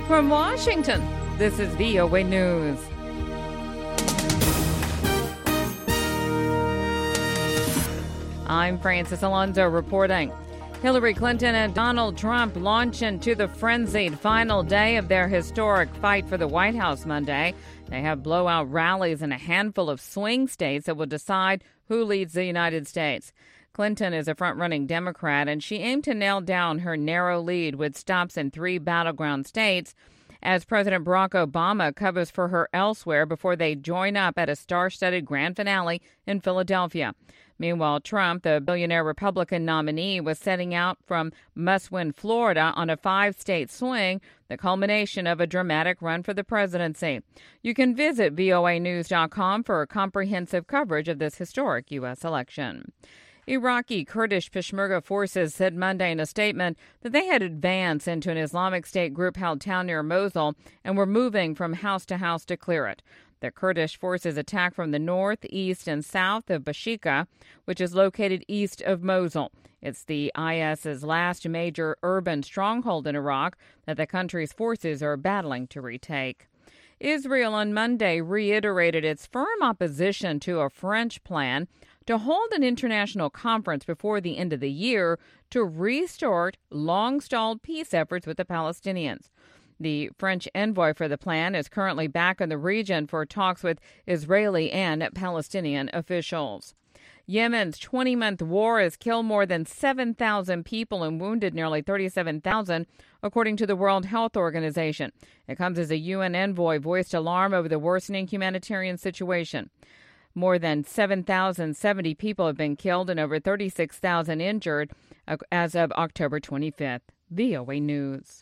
From Washington, this is VOA News. I'm Francis Alonso reporting. Hillary Clinton and Donald Trump launch into the frenzied final day of their historic fight for the White House Monday. They have blowout rallies in a handful of swing states that will decide who leads the United States. Clinton is a front-running Democrat, and she aimed to nail down her narrow lead with stops in 3 battleground states as President Barack Obama covers for her elsewhere before they join up at a star-studded grand finale in Philadelphia. Meanwhile, Trump, the billionaire Republican nominee, was setting out from must-win Florida on a 5-state swing, the culmination of a dramatic run for the presidency. You can visit voanews.com for comprehensive coverage of this historic U.S. election. Iraqi Kurdish Peshmerga forces said Monday in a statement that they had advanced into an Islamic State group-held town near Mosul and were moving from house to house to clear it. The Kurdish forces attacked from the north, east, and south of Bashika, which is located east of Mosul. It's the IS's last major urban stronghold in Iraq that the country's forces are battling to retake. Israel on Monday reiterated its firm opposition to a French plan to hold an international conference before the end of the year to restart long-stalled peace efforts with the Palestinians. The French envoy for the plan is currently back in the region for talks with Israeli and Palestinian officials. Yemen's 20-month war has killed more than 7,000 people and wounded nearly 37,000, according to the World Health Organization. It comes as a UN envoy voiced alarm over the worsening humanitarian situation. More than 7,070 people have been killed and over 36,000 injured as of October 25th. VOA News.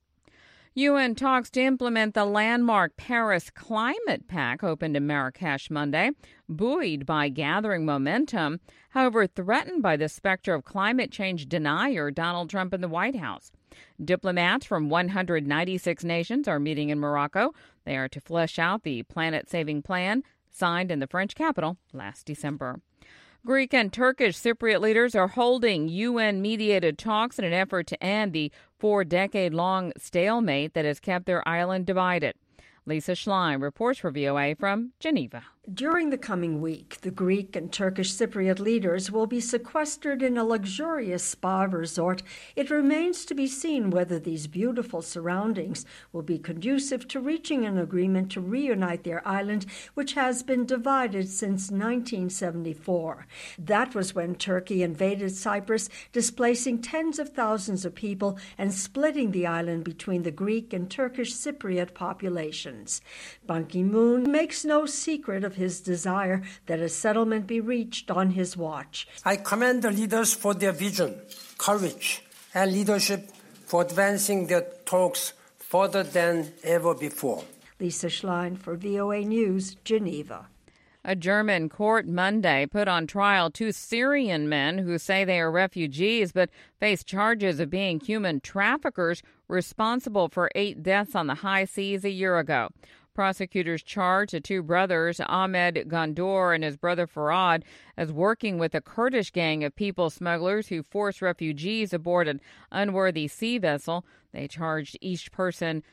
UN talks to implement the landmark Paris Climate Pact opened in Marrakesh Monday, buoyed by gathering momentum, however threatened by the specter of climate change denier Donald Trump in the White House. Diplomats from 196 nations are meeting in Morocco. They are to flesh out the planet-saving plan signed in the French capital last December. Greek and Turkish Cypriot leaders are holding UN-mediated talks in an effort to end the 4-decade-long stalemate that has kept their island divided. Lisa Schlein reports for VOA from Geneva. During the coming week, the Greek and Turkish Cypriot leaders will be sequestered in a luxurious spa resort. It remains to be seen whether these beautiful surroundings will be conducive to reaching an agreement to reunite their island, which has been divided since 1974. That was when Turkey invaded Cyprus, displacing tens of thousands of people and splitting the island between the Greek and Turkish Cypriot populations. Ban Ki-moon makes no secret of his desire that a settlement be reached on his watch. I commend the leaders for their vision, courage, and leadership for advancing their talks further than ever before. Lisa Schlein for VOA News, Geneva. A German court Monday put on trial 2 Syrian men who say they are refugees but face charges of being human traffickers responsible for 8 deaths on the high seas a year ago. Prosecutors charged the 2 brothers, Ahmed Gondor and his brother Farad, as working with a Kurdish gang of people smugglers who forced refugees aboard an unworthy sea vessel. They charged each person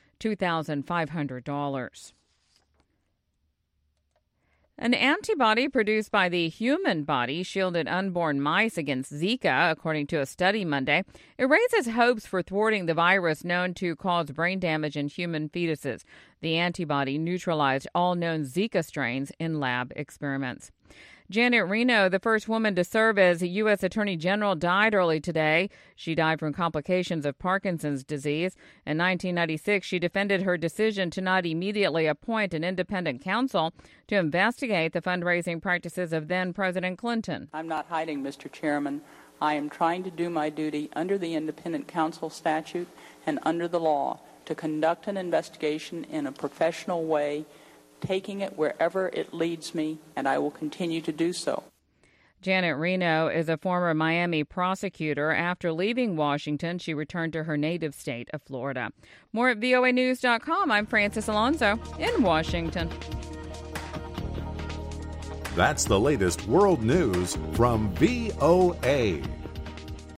$2,500. An antibody produced by the human body shielded unborn mice against Zika, according to a study Monday. It raises hopes for thwarting the virus known to cause brain damage in human fetuses. The antibody neutralized all known Zika strains in lab experiments. Janet Reno, the first woman to serve as U.S. Attorney General, died early today. She died from complications of Parkinson's disease. In 1996, she defended her decision to not immediately appoint an independent counsel to investigate the fundraising practices of then-President Clinton. I'm not hiding, Mr. Chairman. I am trying to do my duty under the independent counsel statute and under the law to conduct an investigation in a professional way, taking it wherever it leads me, and I will continue to do so. Janet Reno is a former Miami prosecutor. After leaving Washington, she returned to her native state of Florida. More at voanews.com. I'm Francis Alonso in Washington. That's the latest world news from VOA.